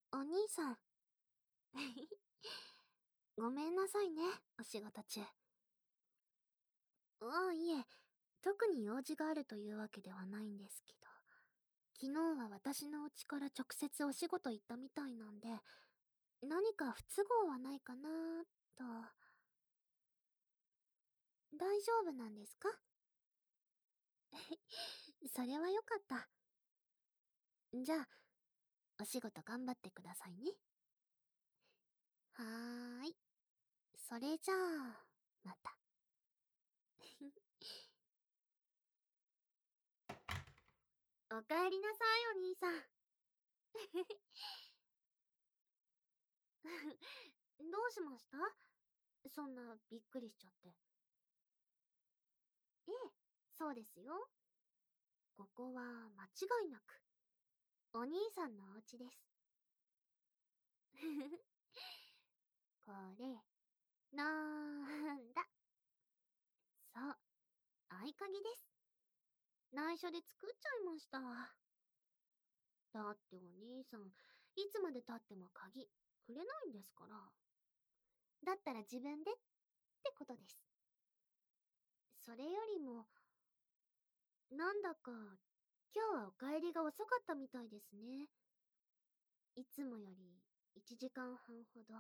お兄さん。ごめんなさいね、お仕事中。いえ、特に用事があるというわけではないんですけど。昨日は私の家から直接お仕事行ったみたいなんで、何か不都合はないかなと。大丈夫なんですか？それはよかった。じゃあ、お仕事頑張ってくださいね。はーい。それじゃあ、また。おかえりなさい、お兄さん。どうしました？そんなびっくりしちゃって。ええ、そうですよ。ここは間違いなく、お兄さんのお家です。これ、なんだ？そう、合鍵です。内緒で作っちゃいました。だってお兄さん、いつまで経っても鍵くれないんですから。だったら自分でってことです。それよりも、なんだか、今日はお帰りが遅かったみたいですね。いつもより1時間半ほど。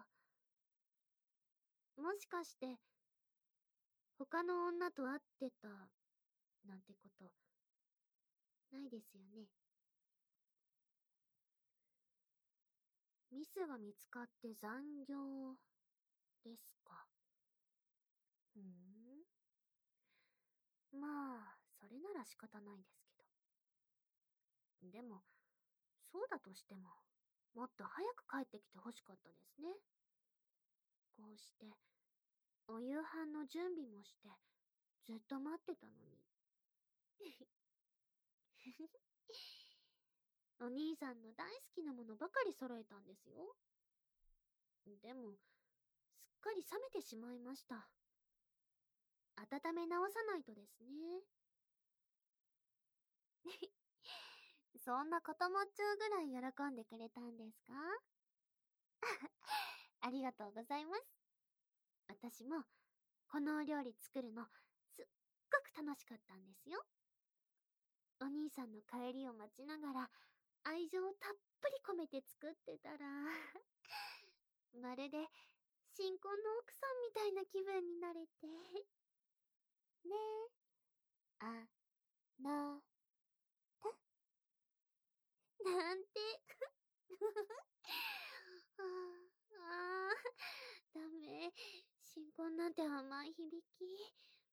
もしかして、他の女と会ってた、なんてこと、ないですよね。ミスが見つかって残業、ですか。ふーん。まあ、それなら仕方ないですけど。でも、そうだとしても、もっと早く帰ってきてほしかったですね。こうして、お夕飯の準備もして、ずっと待ってたのに。お兄さんの大好きなものばかり揃えたんですよ。でも、すっかり冷めてしまいました。温め直さないとですね。そんなこともっちゅうぐらい喜んでくれたんですか？ありがとうございます。私も、このお料理作るの、すっごく楽しかったんですよ。お兄さんの帰りを待ちながら、愛情をたっぷり込めて作ってたら、まるで、新婚の奥さんみたいな気分になれて。ねえ、あ、な、た、なんて。ダメ。新婚なんて甘い響き。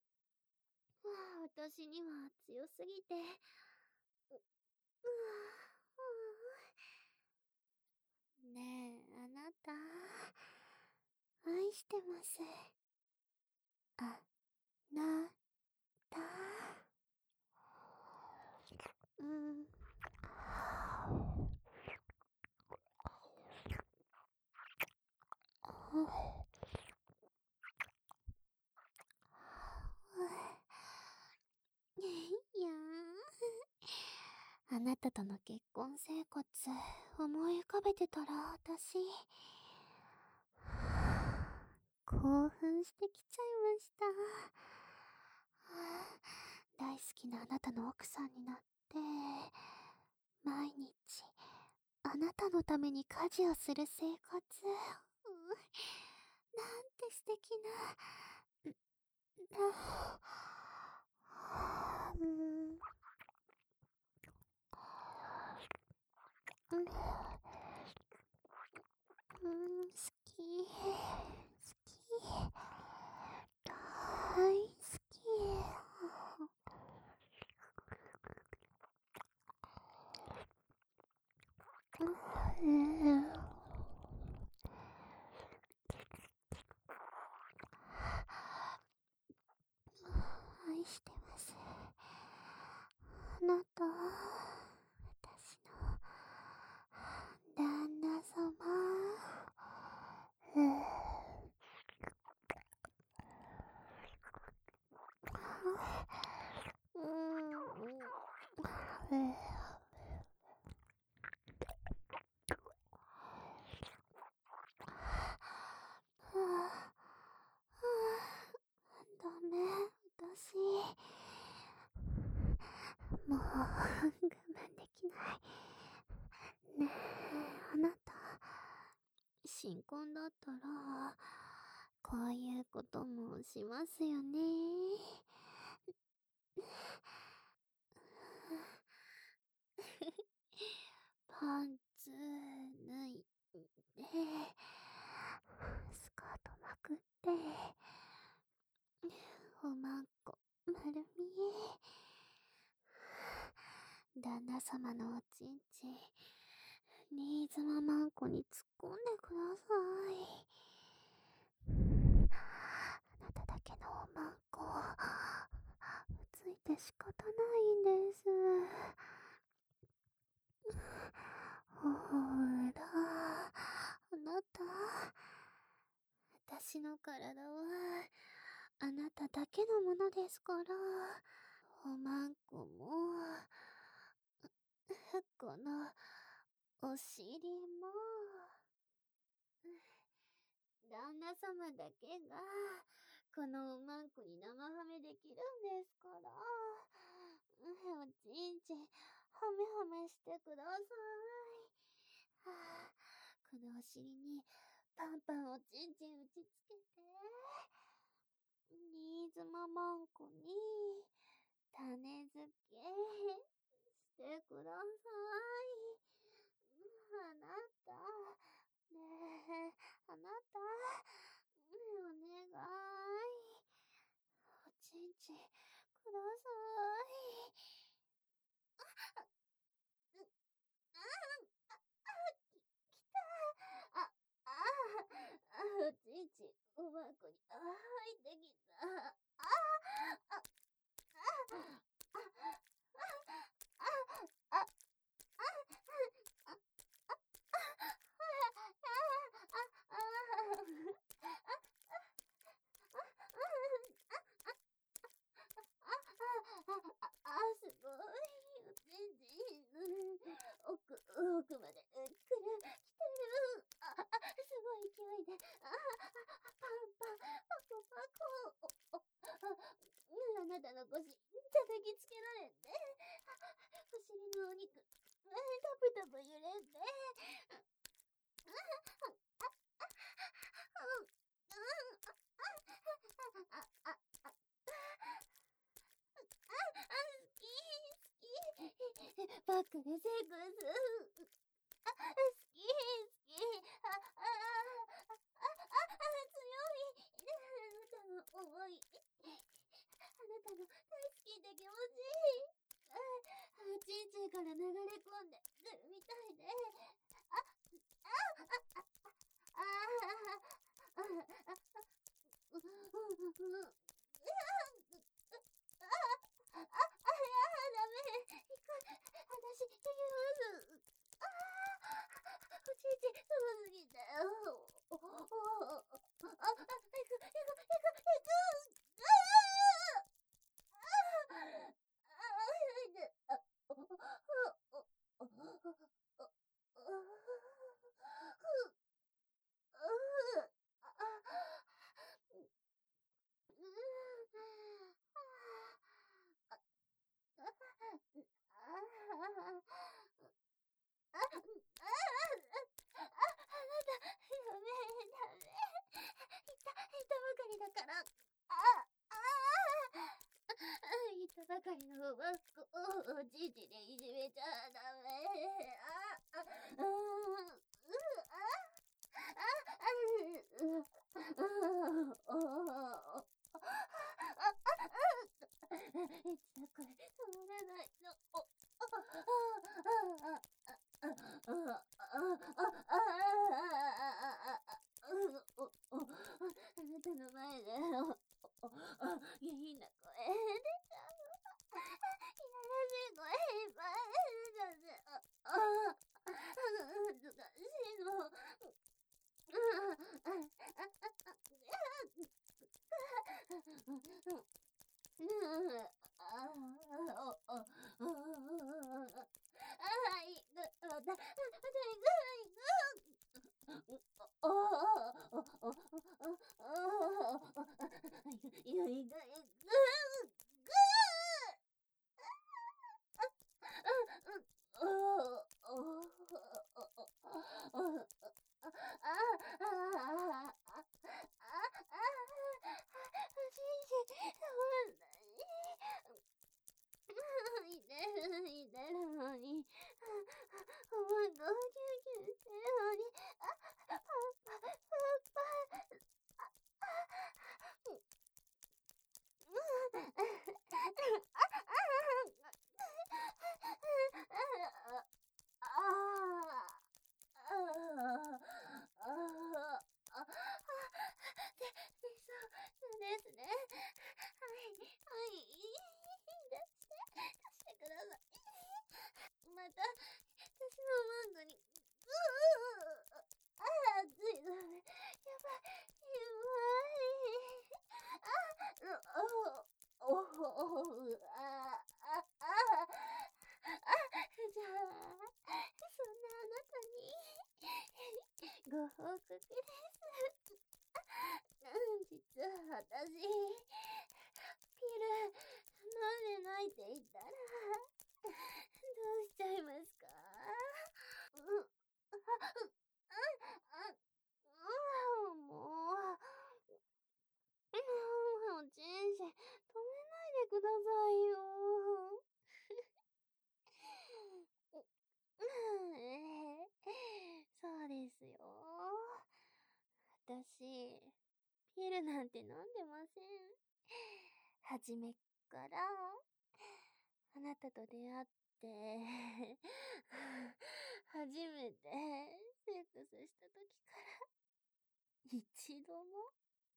私には強すぎて。ねえ、あなた。愛してます。あ、な、た。うん。いやあなたとの結婚生活、思い浮かべてたら、私、興奮してきちゃいました。大好きなあなたの奥さんになって、毎日、あなたのために家事をする生活。なんて素敵な、うん、うん、好き、好き、大好き。うん、愛してます。あなた、私の旦那様。うん、うん、うん、 新婚だったら、こういうこともしますよね。パンツ脱いで、スカートまくって、おまんこ丸見え。旦那様のおちんちん、新妻まんこに突っ込んでください。あなただけのおまんこ、ついて仕方ないんです。ほーら、あなた、私の体は、あなただけのものですから、おまんこも、この、お尻も、旦那様だけが、このおまんこに生ハメできるんですから。おちんちん、ハメハメしてください。このお尻に、パンパンおちんちん打ちつけて、新妻まんこに、種付けしてください。あなた、ねえ、あなた、お願い。おちんちん、ください。きた。おちんちん、おまんこに、入ってきた。すごい。おちんちん、奥まで、来てる。すごい勢いで。パンパン、パコパコ。あなたの腰、叩きつけられて、お尻のお肉、タプタプ揺れて、バックでセックス。好き、強い。あなたの思い、あなたの大好きで気持ちいい。ちんちんから流れ込んでるみたいで。ダメ。話、行きます。おちんちん、すぎたよ。だから。言ったばかりのおばっこをおじいじでいじめちゃダメ。いつだこれ止まらないの。あなたの前で下品な声出ちゃう。いやらしい声いっぱい出ちゃって。難しいの。 ご報告です。実は私、ピル、飲んでないって言ったら、どうしちゃいますか？うん、もう、チンシ止めないでくださいよ。そうですよ。私、ピルなんて飲んでません。初めっから、あなたと出会って、初めてセックスした時から一度も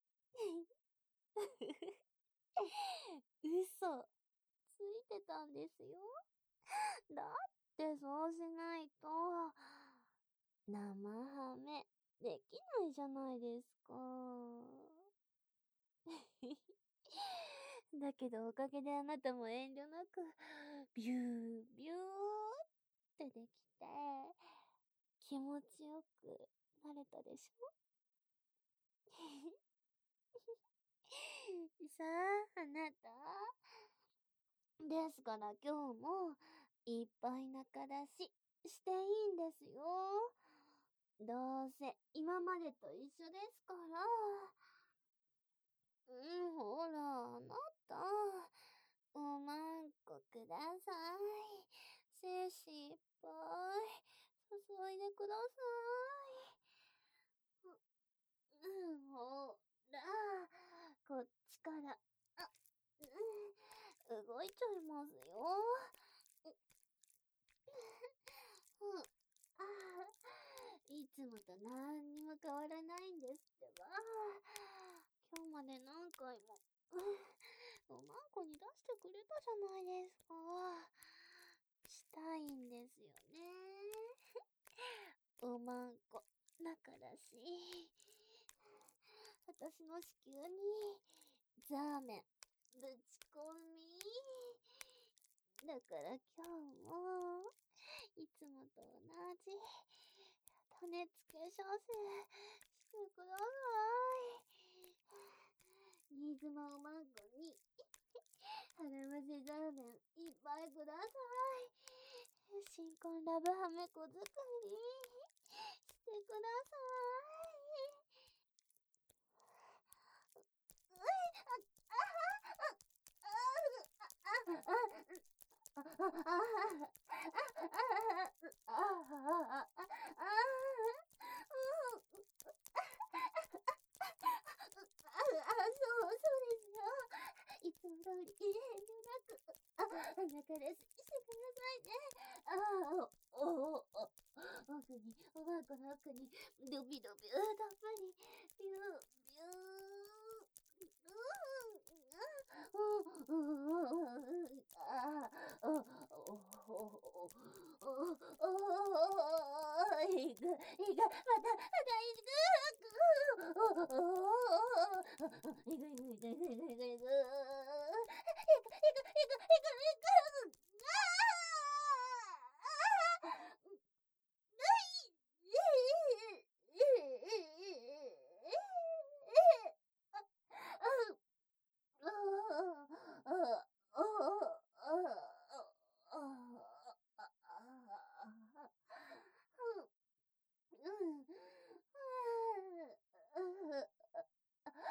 嘘ついてたんですよ。だってそうしないと、生ハメできないじゃないですか。だけどおかげであなたも遠慮なく、ビュービューってできて、気持ちよくなれたでしょ？さあ、あなた。ですから今日もいっぱい仲出ししていいんですよ。どうせ今までと一緒ですから。ほら、あなた。おまんこください。精子いっぱい注いでください。ほら、こっちから、動いちゃいますよ。うん、いつもと何にも変わらないんですってば。今日まで何回も、おまんこに出してくれたじゃないですか。したいんですよね。おまんこ、仲だし。私の子宮に、ザーメン、ぶち込み。だから今日も、いつもと同じ、種付け射精してください。新妻おまんこに、腹ませザーメンいっぱいください。新婚ラブハメ子作りしてください。いつも通り遠慮なく、中ですしてくださいね。奥に、おばあこの奥に、ドビドビたっぷり、ビュー、ビュ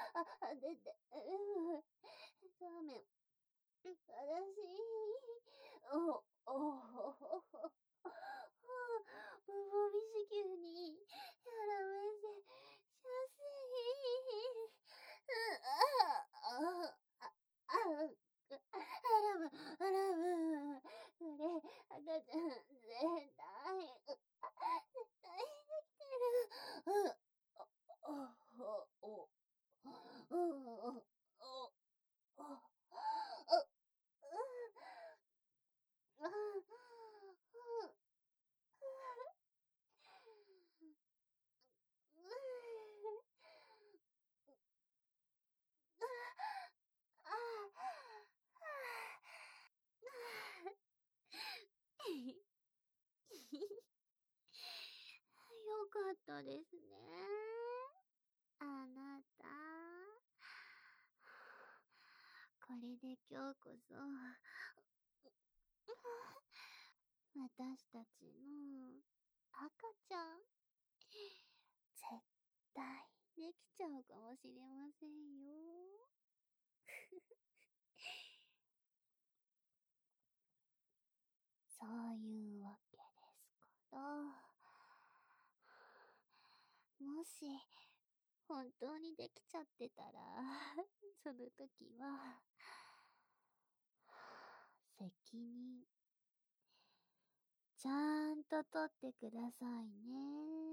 で、ラーメン。正しい。 よかったですね。あなた。これで今日こそ、私たちの赤ちゃん、絶対できちゃうかもしれませんよ。そういうわけですから、もし、本当にできちゃってたら、その時は、責任、ちゃんと取ってくださいね。